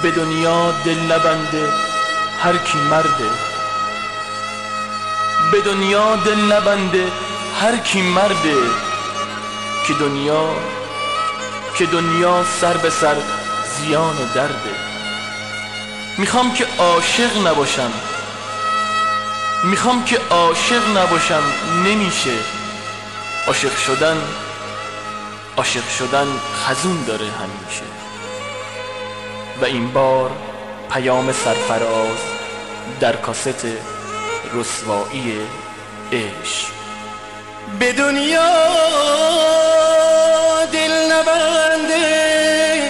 به دنیا دل نبنده هر کی مرده، به دنیا دل نبنده هر کی مرده، که دنیا سر به سر زیان و درده. میخوام که عاشق نباشم نمیشه، عاشق شدن خزون داره همیشه. و این بار پیام سرفراز در کاست رسوایی عشق. به دنیا دل نبنده،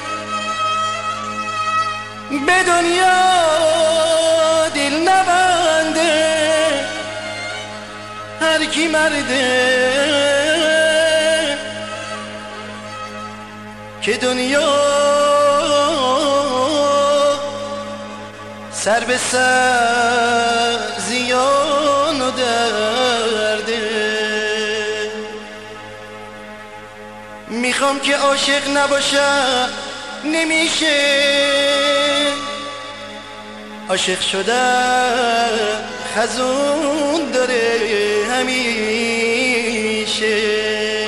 به دنیا دل نبنده هر کی مرده، که دنیا سر به سر زیان و درده. میخوام که عاشق نباشم نمیشه، عاشق شدن خزون داره همیشه.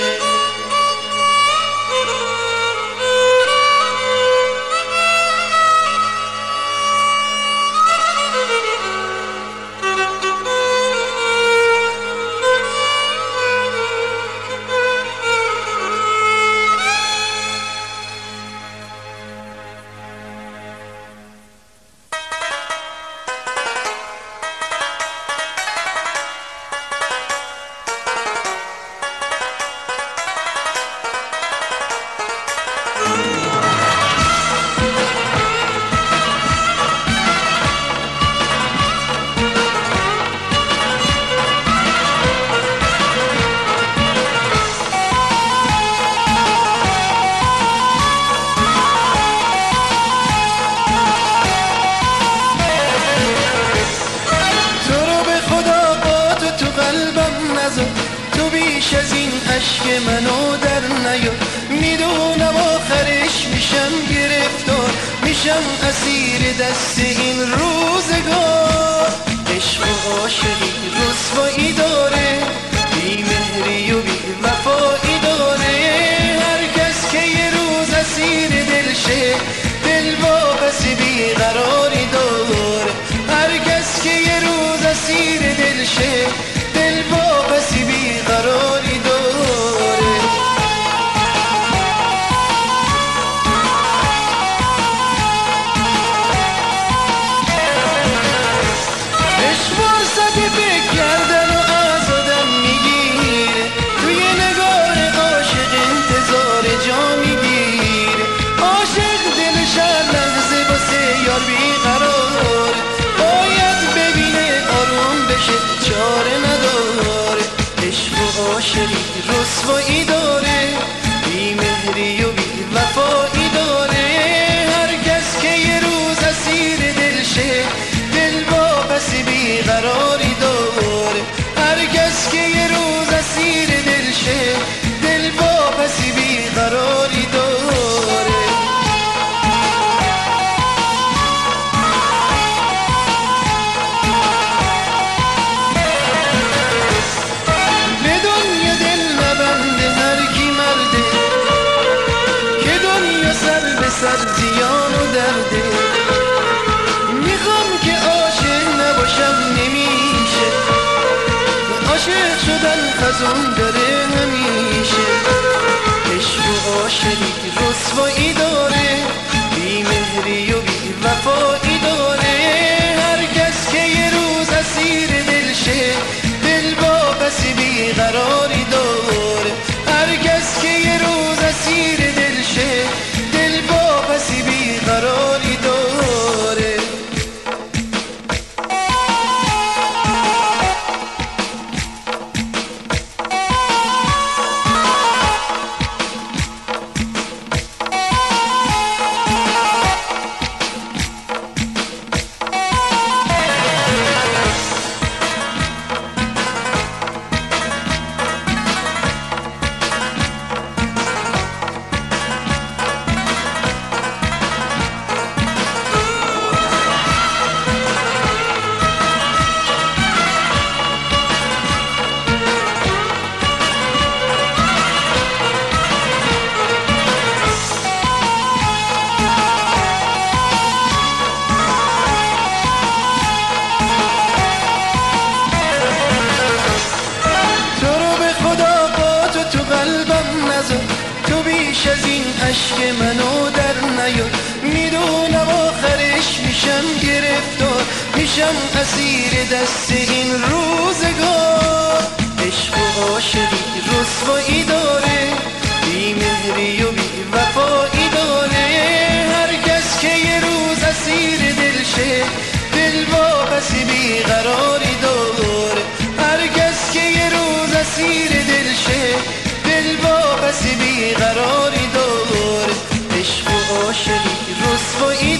تو بیش از این عشق منو در نیا، میدونم آخرش میشم گرفتار، میشم اسیر دست این روزگار. عشق و عاشقی رسوایی داره، بی مهری و بی وفایی داره. هر کس که یه روز اسیر دلشه، دل واپس بی قراری داره. هر کس که یه روز اسیر دلشه، دل واپس بی قراری داره. عشق فرصت فکر کردن و از آدم میگیره، توی نگاه عاشق انتظار جا میگیره. عاشق دلش هر لحظه واسه یار بیقراره، باید ببینه آروم بشه چاره نداره. عشق و عاشقی رسوایی داره، بی مهری و بی وفایی داره. هر کس که یه روز اسیر دلشه، دل واپس بی قراری داره. هر کس که یه روز اسیر دلشه، دل واپس بی قراری داره. سر زیان و درده. میخوام که عاشق نباشم نمیشه، عاشق شدن خزون داره همیشه. عشق و عاشقی رسوایی داره، بی مهری و بی وفایی داره. هر کس که یه روز اسیر دلشه، دل واپس بی قراری داره. هر کس که یه روز اسیر دلشه، دل واپس بی قراری داره. عشق منو در نیار. میدونم آخرش میشم گرفتار، میشم اسیر دست این روزگار. عشق و عاشقی رسوایی داره، بی مهری و بی وفایی داره. هر کس که یه روز اسیر دلشه، دل واپس بی قراری داره. هر کس که یه روز اسیر دلشه، دل واپس بی قراری داره. عشق و عاشقی رسوایی